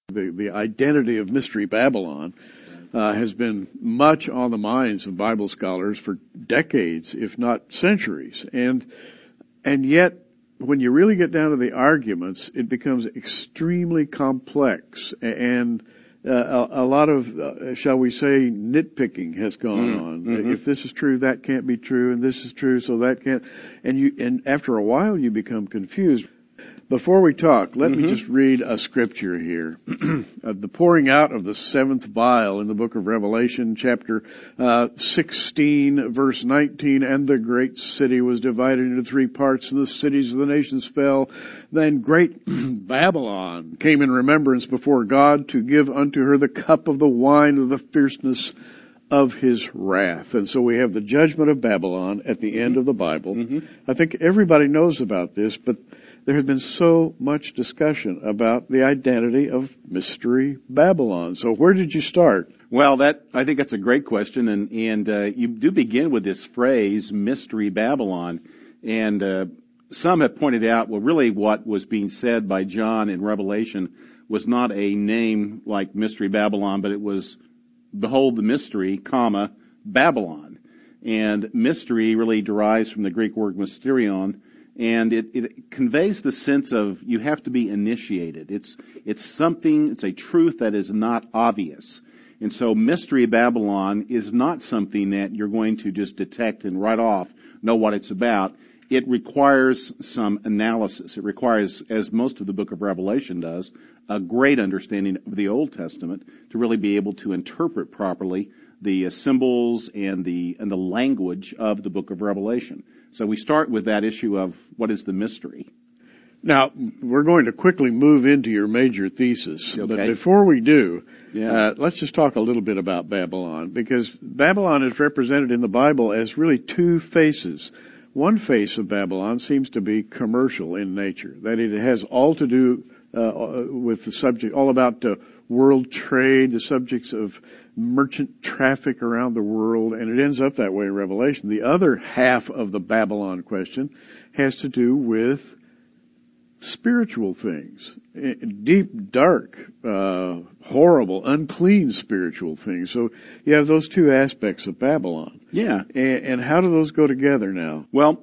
The identity of Mystery Babylon has been much on the minds of Bible scholars for decades, if not centuries. And yet, when you really get down to the arguments, it becomes extremely complex, and a lot of, shall we say, nitpicking has gone on. Mm-hmm. If this is true, that can't be true, and this is true, so that can't. And after a while, you become confused. Before we talk, let me just read a scripture here. The pouring out of the seventh vial in the book of Revelation, chapter 16, verse 19, and the great city was divided into three parts, and the cities of the nations fell. Then great Babylon came in remembrance before God to give unto her the cup of the wine of the fierceness of his wrath. And so we have the judgment of Babylon at the end of the Bible. I think everybody knows about this, but there has been so much discussion about the identity of Mystery Babylon. So where did you start? Well, I think that's a great question, and you do begin with this phrase, Mystery Babylon, and some have pointed out, well, really what was being said by John in Revelation was not a name like Mystery Babylon, but it was, behold the mystery, comma, Babylon. And mystery really derives from the Greek word mysterion, and it conveys the sense of you have to be initiated. It's something, it's a truth that is not obvious. And so Mystery Babylon is not something that you're going to just detect and right off know what it's about. It requires some analysis. It requires, as most of the book of Revelation does, a great understanding of the Old Testament to really be able to interpret properly the symbols and the language of the book of Revelation. So we start with that issue of what is the mystery. Now, we're going to quickly move into your major thesis. Okay. But before we do, let's just talk a little bit about Babylon, because Babylon is represented in the Bible as really two faces. One face of Babylon seems to be commercial in nature, that it has all to do with the subject, all about world trade, the subjects of merchant traffic around the world, and it ends up that way in Revelation. The other half of the Babylon question has to do with spiritual things, deep, dark, horrible, unclean spiritual things. So you have those two aspects of Babylon. Yeah. And how do those go together now? Well,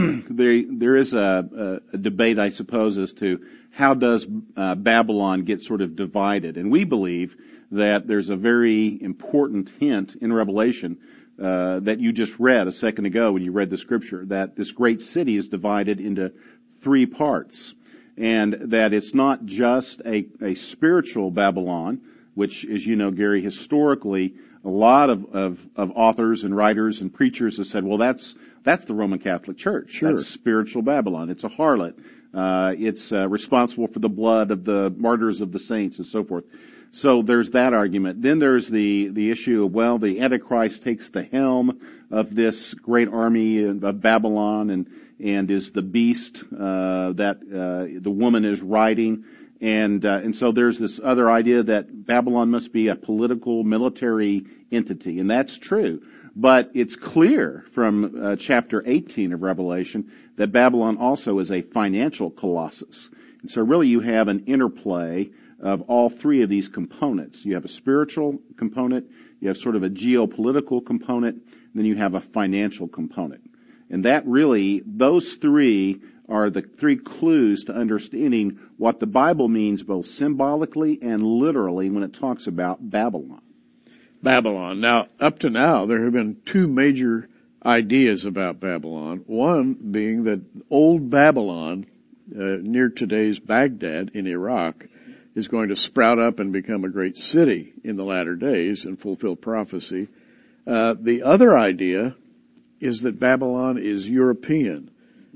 there is a debate, I suppose, as to how does Babylon get sort of divided. And we believe that there's a very important hint in Revelation that you just read a second ago when you read the scripture, that this great city is divided into three parts, and that it's not just a spiritual Babylon, which, as you know, Gary, historically a lot of authors and writers and preachers have said, well, that's the Roman Catholic Church. Sure. That's spiritual Babylon. It's a harlot. It's responsible for the blood of the martyrs of the saints and so forth. So there's that argument. Then there's the issue of, well, the Antichrist takes the helm of this great army of Babylon and is the beast that the woman is riding. And so there's this other idea that Babylon must be a political, military entity, and that's true. But it's clear from chapter 18 of Revelation that Babylon also is a financial colossus. And so really you have an interplay of all three of these components. You have a spiritual component, you have sort of a geopolitical component, and then you have a financial component. And that really, those three are the three clues to understanding what the Bible means both symbolically and literally when it talks about Babylon. Babylon. Now, up to now, there have been two major ideas about Babylon. One being that old Babylon, near today's Baghdad in Iraq, is going to sprout up and become a great city in the latter days and fulfill prophecy. The other idea is that Babylon is European.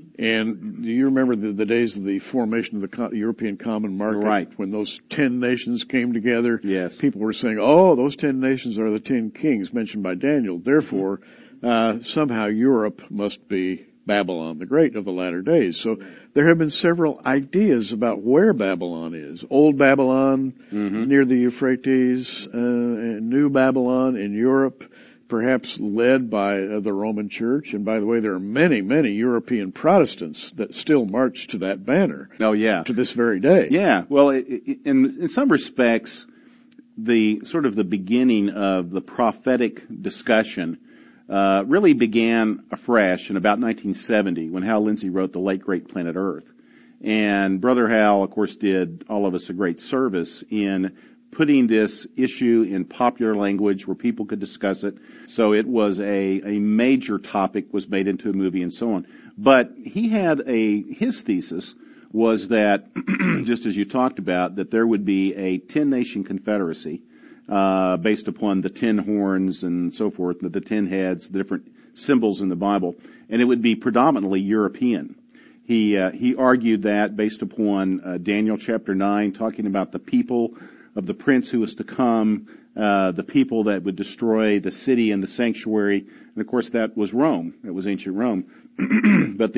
And do you remember the days of the formation of the European Common Market? Right. When those 10 nations came together, yes. People were saying, oh, those 10 nations are the 10 kings mentioned by Daniel. Therefore, somehow Europe must be Babylon the Great of the latter days. So there have been several ideas about where Babylon is. Old Babylon near the Euphrates, New Babylon in Europe, perhaps led by the Roman Church. And by the way, there are many, many European Protestants that still march to that banner. Oh, yeah. To this very day. Yeah. Well, in some respects, the sort of the beginning of the prophetic discussion really began afresh in about 1970 when Hal Lindsey wrote The Late Great Planet Earth. And Brother Hal, of course, did all of us a great service in putting this issue in popular language where people could discuss it. So it was a major topic, was made into a movie and so on. But he had his thesis was that, just as you talked about, that there would be a 10-nation confederacy based upon the 10 horns and so forth, the 10 heads, the different symbols in the Bible, and it would be predominantly European. He argued that based upon Daniel chapter 9, talking about the people of the prince who was to come, the people that would destroy the city and the sanctuary, and of course that was Rome. That was ancient Rome. But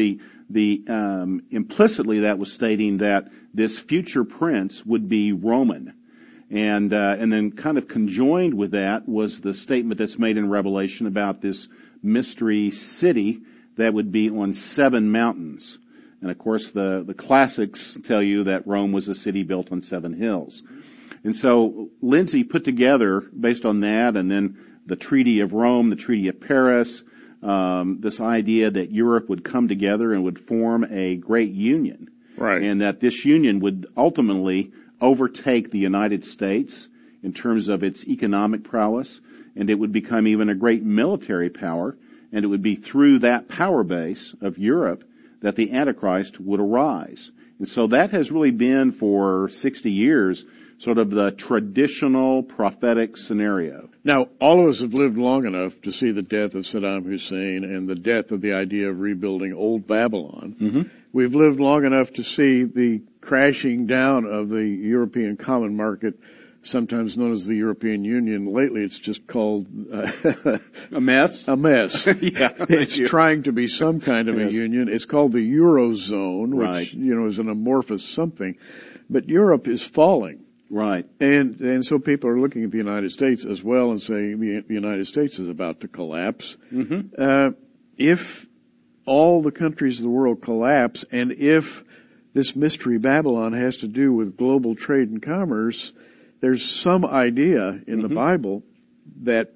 implicitly that was stating that this future prince would be Roman. And then kind of conjoined with that was the statement that's made in Revelation about this mystery city that would be on 7 mountains. And of course the classics tell you that Rome was a city built on 7 hills. And so Lindsey put together, based on that, and then the Treaty of Rome, the Treaty of Paris, this idea that Europe would come together and would form a great union. Right. And that this union would ultimately overtake the United States in terms of its economic prowess, and it would become even a great military power, and it would be through that power base of Europe that the Antichrist would arise. And so that has really been for 60 years sort of the traditional prophetic scenario. Now, all of us have lived long enough to see the death of Saddam Hussein and the death of the idea of rebuilding old Babylon. Mm-hmm. We've lived long enough to see the crashing down of the European common market, sometimes known as the European Union. Lately, it's just called a mess. A mess. Yeah, it's trying to be some kind of a union. It's called the Eurozone, which right. Is an amorphous something. But Europe is falling. Right. And so people are looking at the United States as well and saying the United States is about to collapse. Mm-hmm. If all the countries of the world collapse, and if this mystery Babylon has to do with global trade and commerce, there's some idea in mm-hmm. the Bible that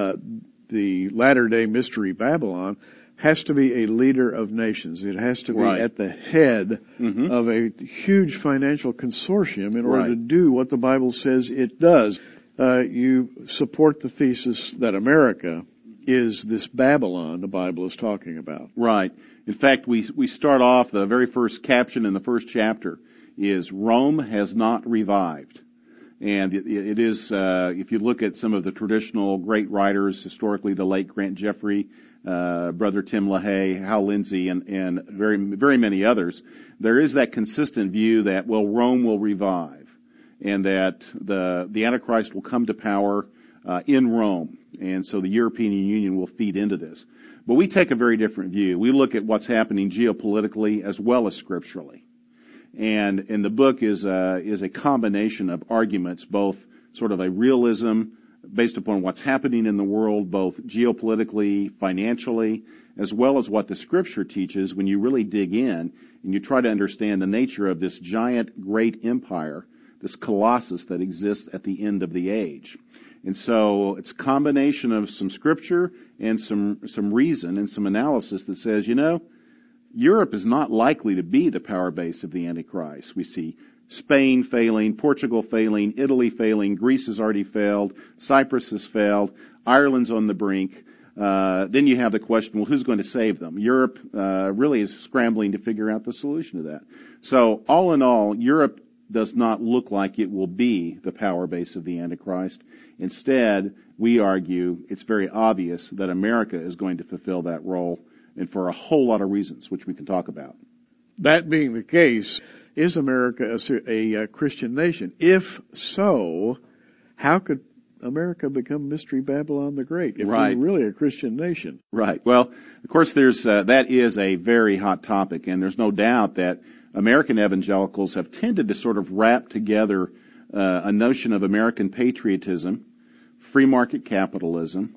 the latter-day mystery Babylon has to be a leader of nations. It has to be right. at the head mm-hmm. of a huge financial consortium in order right. to do what the Bible says it does. You support the thesis that America is this Babylon the Bible is talking about. Right. In fact, we start off, the very first caption in the first chapter is Rome has not revived. And it is, if you look at some of the traditional great writers, historically the late Grant Jeffrey, Brother Tim LaHaye, Hal Lindsey, and very, very many others, there is that consistent view that, well, Rome will revive, and that the Antichrist will come to power in Rome, and so the European Union will feed into this. But we take a very different view. We look at what's happening geopolitically as well as scripturally. And the book is a combination of arguments, both sort of a realism based upon what's happening in the world, both geopolitically, financially, as well as what the Scripture teaches when you really dig in and you try to understand the nature of this giant, great empire, this colossus that exists at the end of the age. And so it's a combination of some Scripture and some reason and some analysis that says, Europe is not likely to be the power base of the Antichrist. We see Spain failing, Portugal failing, Italy failing, Greece has already failed, Cyprus has failed, Ireland's on the brink. Then you have the question, well, who's going to save them? Europe really is scrambling to figure out the solution to that. So all in all, Europe does not look like it will be the power base of the Antichrist. Instead, we argue it's very obvious that America is going to fulfill that role, and for a whole lot of reasons, which we can talk about. That being the case, is America a Christian nation? If so, how could America become Mystery Babylon the Great if right. we're really a Christian nation? Right. Well, of course, there's that is a very hot topic, and there's no doubt that American evangelicals have tended to sort of wrap together a notion of American patriotism, free market capitalism,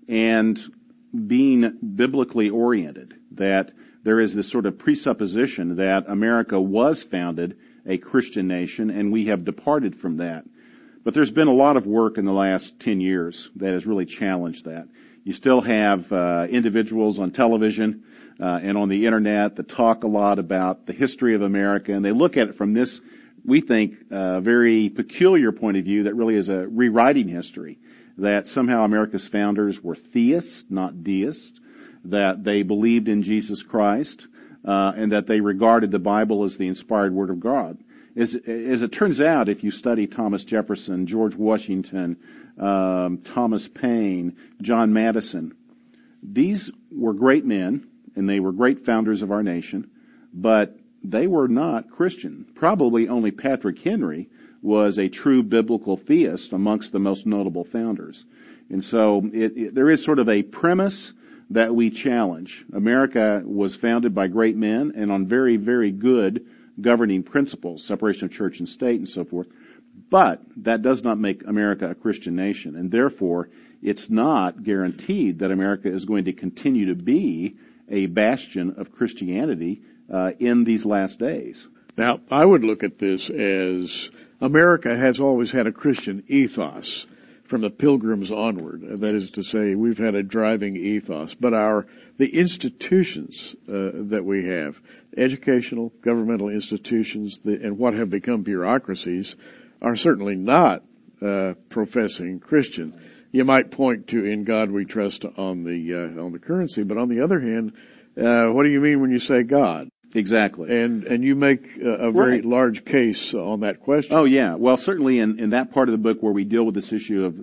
and being biblically oriented, that there is this sort of presupposition that America was founded a Christian nation, and we have departed from that. But there's been a lot of work in the last 10 years that has really challenged that. You still have individuals on television and on the internet that talk a lot about the history of America, and they look at it from this, we think, very peculiar point of view that really is a rewriting history, that somehow America's founders were theists, not deists, that they believed in Jesus Christ, and that they regarded the Bible as the inspired Word of God. As it turns out, if you study Thomas Jefferson, George Washington, Thomas Paine, John Madison, these were great men, and they were great founders of our nation, but they were not Christian. Probably only Patrick Henry was a true biblical theist amongst the most notable founders. And so there is sort of a premise that we challenge. America was founded by great men and on very, very good governing principles, separation of church and state and so forth. But that does not make America a Christian nation, and therefore it's not guaranteed that America is going to continue to be a bastion of Christianity in these last days. Now, I would look at this as America has always had a Christian ethos from the Pilgrims onward. That is to say, we've had a driving ethos. But the institutions that we have, educational, governmental institutions, and what have become bureaucracies, are certainly not professing Christian. You might point to "In God We Trust" on the currency, but on the other hand, what do you mean when you say God? Exactly. And you make a very large case on that question. Oh, yeah. Well, certainly in that part of the book where we deal with this issue of,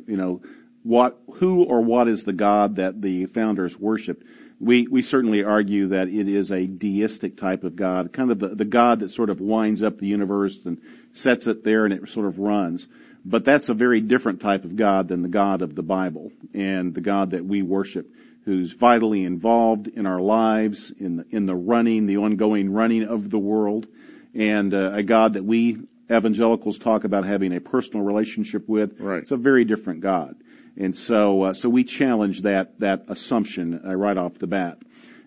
who or what is the God that the founders worshiped, we certainly argue that it is a deistic type of God, kind of the God that sort of winds up the universe and sets it there and it sort of runs. But that's a very different type of God than the God of the Bible and the God that we worship, who's vitally involved in our lives, in the ongoing running of the world, and a God that we evangelicals talk about having a personal relationship with. Right. It's a very different God. And so we challenge that assumption right off the bat.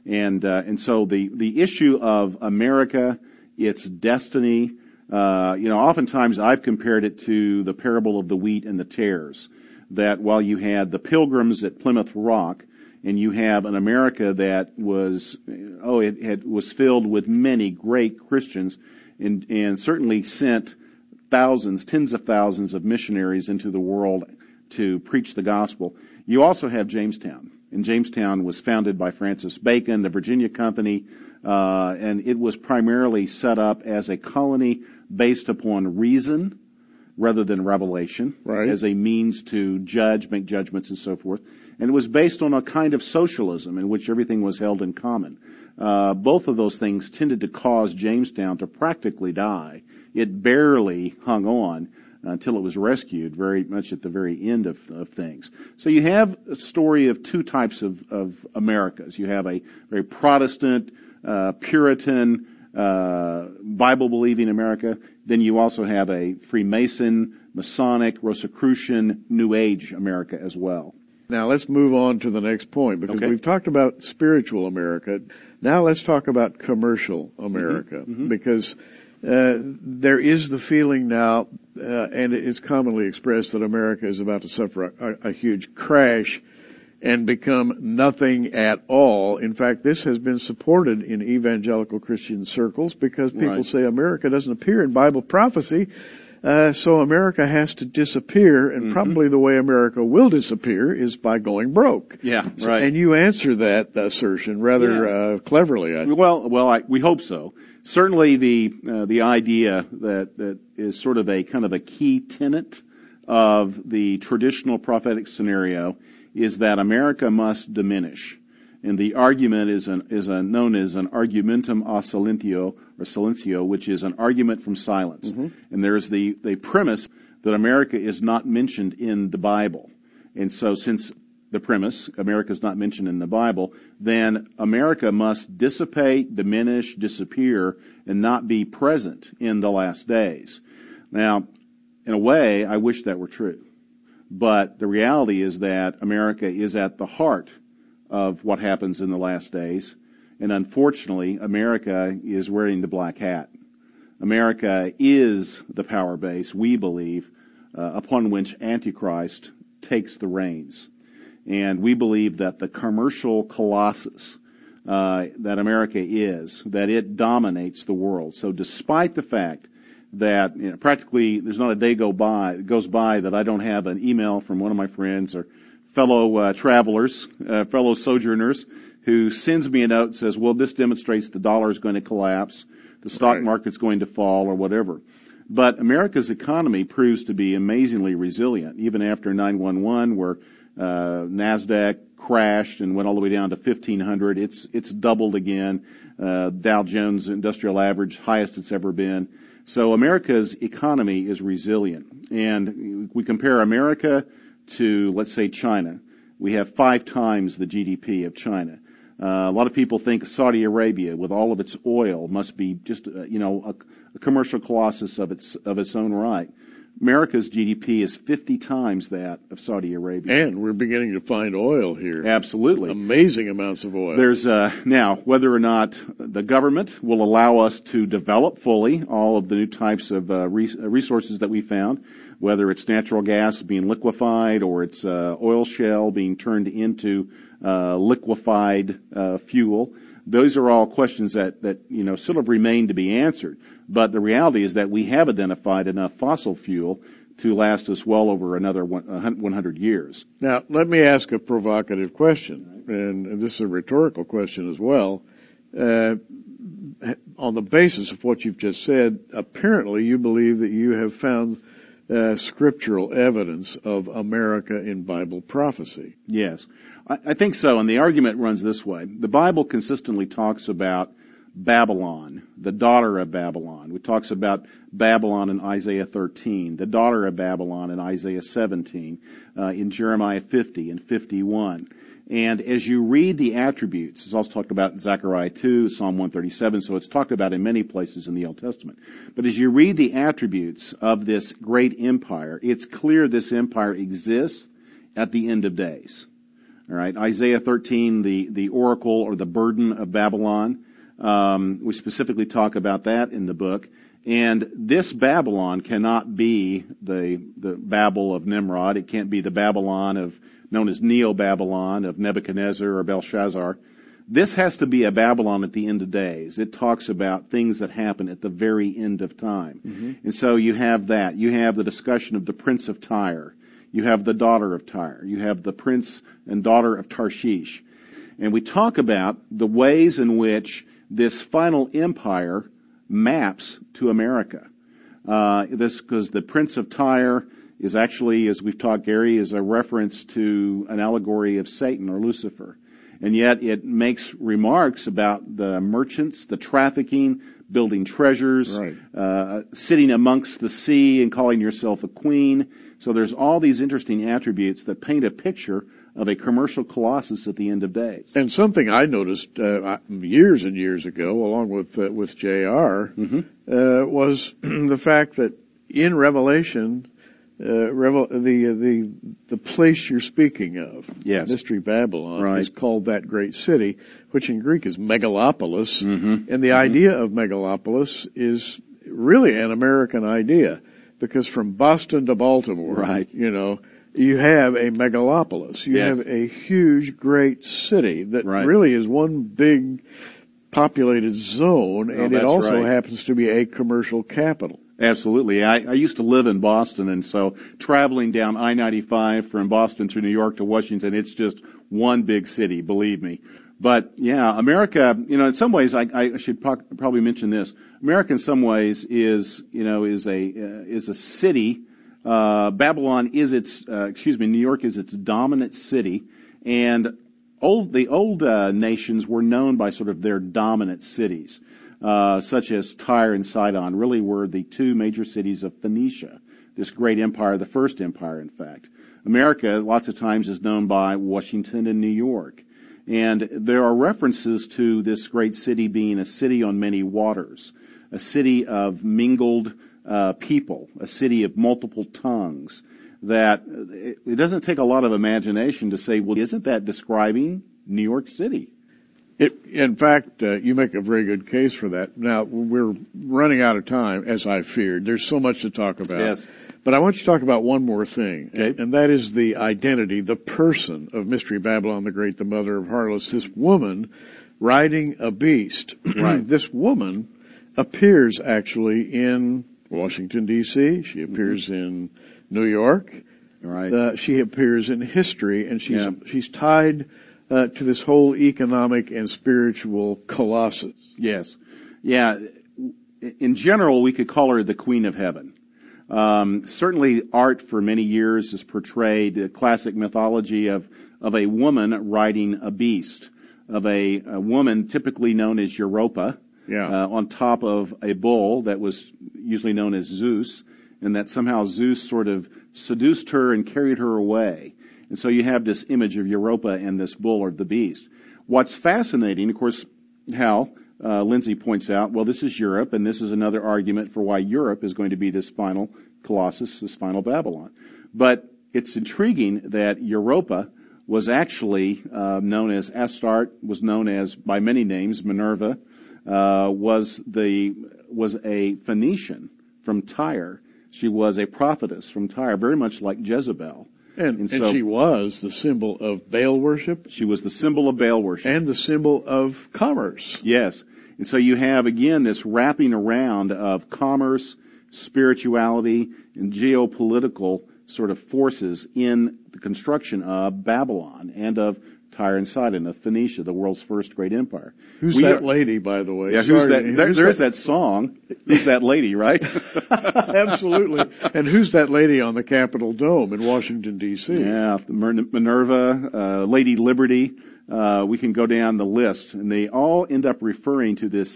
And so the issue of America, its destiny, oftentimes I've compared it to the parable of the wheat and the tares, that while you had the Pilgrims at Plymouth Rock, and you have an America that was filled with many great Christians, and certainly sent tens of thousands of missionaries into the world to preach the gospel. You also have Jamestown, and Jamestown was founded by Francis Bacon, the Virginia Company, and it was primarily set up as a colony based upon reason rather than revelation, right, as a means to make judgments and so forth. And it was based on a kind of socialism in which everything was held in common. Both of those things tended to cause Jamestown to practically die. It barely hung on until it was rescued very much at the very end of things. So you have a story of two types of Americas. You have a very Protestant, Puritan, Bible-believing America. Then you also have a Freemason, Masonic, Rosicrucian, New Age America as well. Now let's move on to the next point, because we've talked about spiritual America. Now let's talk about commercial America, because there is the feeling now, and it's commonly expressed, that America is about to suffer a huge crash and become nothing at all. In fact, this has been supported in evangelical Christian circles, because people say America doesn't appear in Bible prophecy. So America has to disappear, and probably the way America will disappear is by going broke. Yeah, right. And you answer that assertion rather cleverly, I think. Well, we hope so. Certainly the idea that is sort of a kind of a key tenet of the traditional prophetic scenario is that America must diminish. And the argument is known as an argumentum a silencio, which is an argument from silence. And there's the premise that America is not mentioned in the Bible. And so since the premise, America is not mentioned in the Bible, then America must dissipate, diminish, disappear, and not be present in the last days. Now, in a way, I wish that were true. But the reality is that America is at the heart of what happens in the last days. And unfortunately, America is wearing the black hat. America is the power base, we believe, upon which Antichrist takes the reins. And we believe that the commercial colossus that America is, that it dominates the world. So despite the fact that practically there's not a day goes by that I don't have an email from one of my friends or fellow travelers, fellow sojourners, who sends me a note and says, well, this demonstrates the dollar is going to collapse, the stock market's going to fall, or whatever. But America's economy proves to be amazingly resilient, even after 9/11, where NASDAQ crashed and went all the way down to 1,500. It's doubled again. Dow Jones Industrial Average, highest it's ever been. So America's economy is resilient. And we compare America to, let's say, China. We have 5 times the GDP of China. A lot of people think Saudi Arabia, with all of its oil, must be just a commercial colossus of its own right. America's GDP is 50 times that of Saudi Arabia. And we're beginning to find oil here. Absolutely. Amazing amounts of oil. There's now, whether or not the government will allow us to develop fully all of the new types of resources that we found, whether it's natural gas being liquefied or it's oil shale being turned into liquefied fuel. Those are all questions that sort of remain to be answered. But the reality is that we have identified enough fossil fuel to last us well over another 100 years. Now, let me ask a provocative question, and this is a rhetorical question as well. On the basis of what you've just said, apparently you believe that you have found scriptural evidence of America in Bible prophecy. Yes, I think so, and the argument runs this way. The Bible consistently talks about Babylon, the daughter of Babylon. It talks about Babylon in Isaiah 13, the daughter of Babylon in Isaiah 17, in Jeremiah 50 and 51. And as you read the attributes, it's also talked about in Zechariah 2, Psalm 137, so it's talked about in many places in the Old Testament. But as you read the attributes of this great empire, it's clear this empire exists at the end of days. All right, Isaiah 13, the oracle or the burden of Babylon. We specifically talk about that in the book. And this Babylon cannot be the Babel of Nimrod. It can't be the Babylon known as Neo-Babylon of Nebuchadnezzar or Belshazzar. This has to be a Babylon at the end of days. It talks about things that happen at the very end of time. Mm-hmm. And so you have that. You have the discussion of the prince of Tyre. You have the daughter of Tyre. You have the prince and daughter of Tarshish. And we talk about the ways in which this final empire maps to America. Because the prince of Tyre is actually, as we've taught Gary, is a reference to an allegory of Satan or Lucifer. And yet it makes remarks about the merchants, the trafficking, building treasures, right. Sitting amongst the sea and calling yourself a queen. So there's all these interesting attributes that paint a picture of a commercial colossus at the end of days. And something I noticed years and years ago, along with J.R., mm-hmm. Was the fact that in Revelation, the place you're speaking of, yes. Mystery Babylon, right. is called that great city, which in Greek is megalopolis. Mm-hmm. And the mm-hmm. idea of megalopolis is really an American idea, because from Boston to Baltimore, right. You have a megalopolis. You yes. have a huge, great city that right. really is one big populated zone, and it also right. happens to be a commercial capital. Absolutely. I used to live in Boston, and so traveling down I-95 from Boston through New York to Washington, it's just one big city, believe me. But yeah, America, in some ways, I should probably mention this. America, in some ways, is a city. Babylon is New York is its dominant city, and the old nations were known by sort of their dominant cities, such as Tyre and Sidon really were the two major cities of Phoenicia, this great empire, the first empire, in fact. America, lots of times, is known by Washington and New York. And there are references to this great city being a city on many waters, a city of mingled people, a city of multiple tongues, that it doesn't take a lot of imagination to say, well, isn't that describing New York City? In fact, you make a very good case for that. Now, we're running out of time, as I feared. There's so much to talk about. Yes. But I want you to talk about one more thing, Okay. and that is the identity, the person of Mystery Babylon the Great, the mother of harlots, this woman riding a beast. Right. This woman appears actually in Washington, D.C. She appears in New York. Right. She appears in history, and she's tied to this whole economic and spiritual colossus. Yes. Yeah. In general, we could call her the Queen of Heaven. Certainly art for many years has portrayed the classic mythology of a woman riding a beast, of a woman typically known as Europa, on top of a bull that was usually known as Zeus, and that somehow Zeus sort of seduced her and carried her away. And so you have this image of Europa and this bull or the beast. What's fascinating, of course, Hal, Lindsay points out, well, this is Europe, and this is another argument for why Europe is going to be this final Colossus, this final Babylon. But it's intriguing that Europa was actually known as Astarte, was known as by many names, Minerva, was a Phoenician from Tyre. She was a prophetess from Tyre, very much like Jezebel. And she was the symbol of Baal worship. She was the symbol of Baal worship. And the symbol of commerce. Yes. And so you have, again, this wrapping around of commerce, spirituality, and geopolitical sort of forces in the construction of Babylon and of Tyre and Sidon, of Phoenicia, the world's first great empire. Who's that lady, by the way? Yeah, who's that? There's that song. Who's that lady, right? Absolutely. And who's that lady on the Capitol Dome in Washington, D.C.? Yeah, Minerva, Lady Liberty. We can go down the list, and they all end up referring to the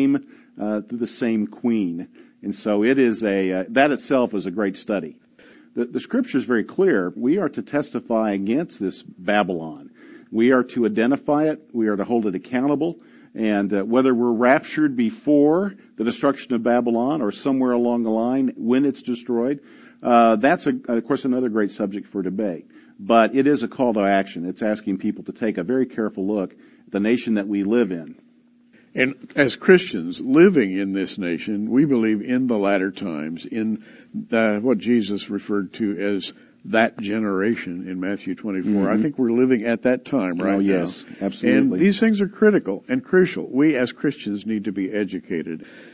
same queen. And so it is that itself is a great study. The scripture is very clear. We are to testify against this Babylon. We are to identify it. We are to hold it accountable. And whether we're raptured before the destruction of Babylon or somewhere along the line when it's destroyed, that's, of course, another great subject for debate. But it is a call to action. It's asking people to take a very careful look at the nation that we live in. And as Christians living in this nation, we believe in the latter times, in what Jesus referred to as that generation in Matthew 24. Mm-hmm. I think we're living at that time right now. Yes, absolutely. And these things are critical and crucial. We as Christians need to be educated.